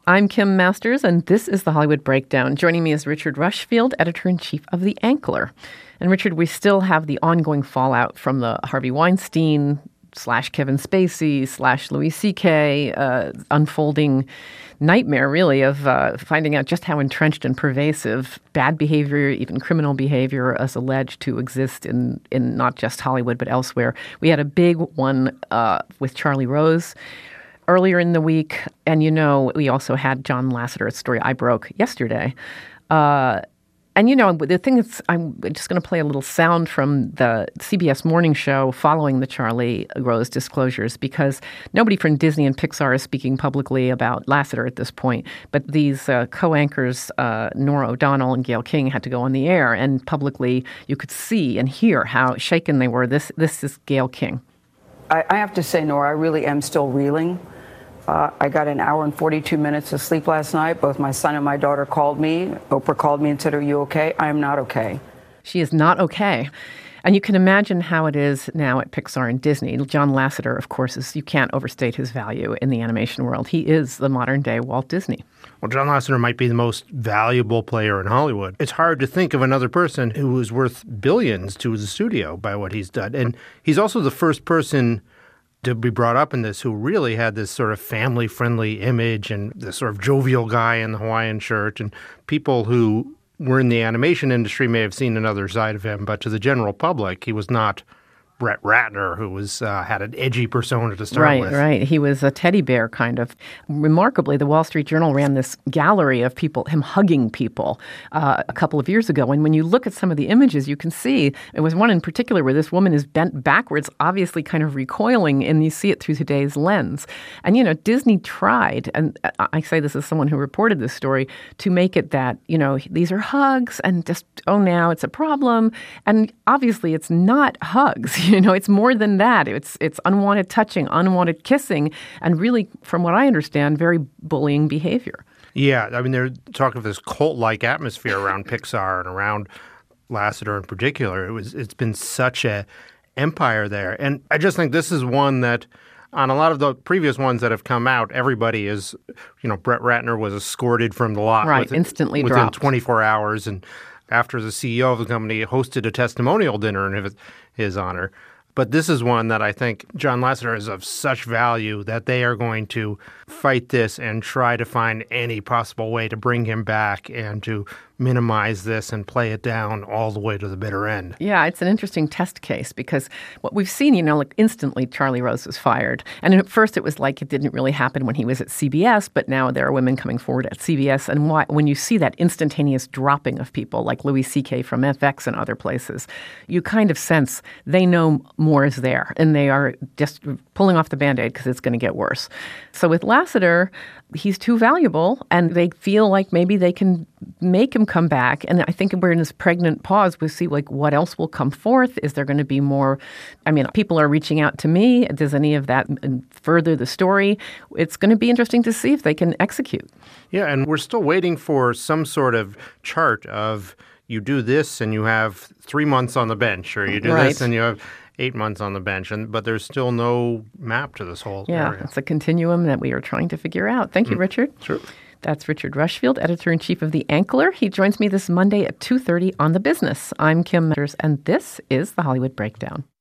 I'm Kim Masters, and this is the Hollywood Breakdown. Joining me is Richard Rushfield, editor-in-chief of The Ankler. And Richard, we still have the ongoing fallout from the Harvey Weinstein / Kevin Spacey / Louis C.K. Unfolding nightmare, really, of finding out just how entrenched and pervasive bad behavior, even criminal behavior, is alleged to exist in not just Hollywood but elsewhere. We had a big one with Charlie Rose earlier in the week, and we also had John Lasseter, a story I broke yesterday. And the thing is, I'm just going to play a little sound from the CBS morning show following the Charlie Rose disclosures, because nobody from Disney and Pixar is speaking publicly about Lasseter at this point. But these co-anchors, Norah O'Donnell and Gayle King, had to go on the air, and publicly you could see and hear how shaken they were. This is Gayle King. I have to say, Nora, I really am still reeling. I got an hour and 42 minutes of sleep last night. Both my son and my daughter called me. Oprah called me and said, "Are you okay?" I am not okay. She is not okay. And you can imagine how it is now at Pixar and Disney. John Lasseter, of course, you can't overstate his value in the animation world. He is the modern-day Walt Disney. Well, John Lasseter might be the most valuable player in Hollywood. It's hard to think of another person who is worth billions to the studio by what he's done. And he's also the first person to be brought up in this who really had this sort of family-friendly image and this sort of jovial guy in the Hawaiian shirt. And people who were in the animation industry may have seen another side of him, but to the general public, he was not Brett Ratner, who had an edgy persona to start with. Right. He was a teddy bear, kind of. Remarkably, the Wall Street Journal ran this gallery of people, him hugging people, a couple of years ago. And when you look at some of the images, you can see, it was one in particular where this woman is bent backwards, obviously kind of recoiling, and you see it through today's lens. And, Disney tried, and I say this as someone who reported this story, to make it that, these are hugs, and just, now it's a problem. And obviously, it's not hugs. It's more than that. It's unwanted touching, unwanted kissing, and really, from what I understand, very bullying behavior. Yeah, I mean, they're talking of this cult-like atmosphere around Pixar and around Lasseter in particular. It's been such a empire there. And I just think this is one that, on a lot of the previous ones that have come out, everybody is, Brett Ratner was escorted from the lot. Right, instantly within dropped. 24 hours. And after the CEO of the company hosted a testimonial dinner in his honor. But this is one that I think John Lasseter is of such value that they are going to fight this and try to find any possible way to bring him back and to minimize this and play it down all the way to the bitter end. Yeah, it's an interesting test case because what we've seen, instantly Charlie Rose was fired. And at first it was like it didn't really happen when he was at CBS, but now there are women coming forward at CBS. And when you see that instantaneous dropping of people like Louis C.K. from FX and other places, you kind of sense they know more is there and they are just pulling off the Band-Aid because it's going to get worse. So with Lasseter, he's too valuable and they feel like maybe they can make him come back. And I think we're in this pregnant pause. We see what else will come forth. Is there going to be more? I mean, people are reaching out to me. Does any of that further the story? It's going to be interesting to see if they can execute. Yeah, and we're still waiting for some sort of chart of you do this and you have 3 months on the bench, or you do this and you have 8 months on the bench, but there's still no map to this whole area. Yeah, it's a continuum that we are trying to figure out. Thank you, Richard. Sure. That's Richard Rushfield, editor-in-chief of The Ankler. He joins me this Monday at 2:30 on The Business. I'm Kim Masters, and this is The Hollywood Breakdown.